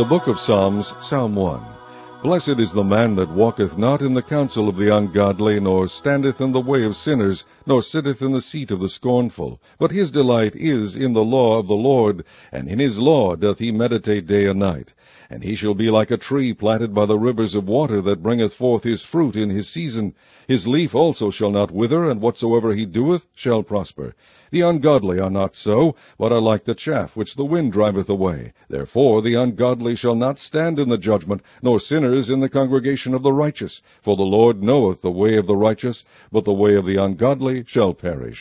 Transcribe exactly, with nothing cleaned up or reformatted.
The Book of Psalms, Psalm one. Blessed is the man that walketh not in the counsel of the ungodly, nor standeth in the way of sinners, nor sitteth in the seat of the scornful. But his delight is in the law of the Lord, and in his law doth he meditate day and night. And he shall be like a tree planted by the rivers of water, that bringeth forth his fruit in his season. His leaf also shall not wither, and whatsoever he doeth shall prosper. The ungodly are not so, but are like the chaff which the wind driveth away. Therefore the ungodly shall not stand in the judgment, nor sinners in the congregation of the righteous. For the Lord knoweth the way of the righteous, but the way of the ungodly shall perish.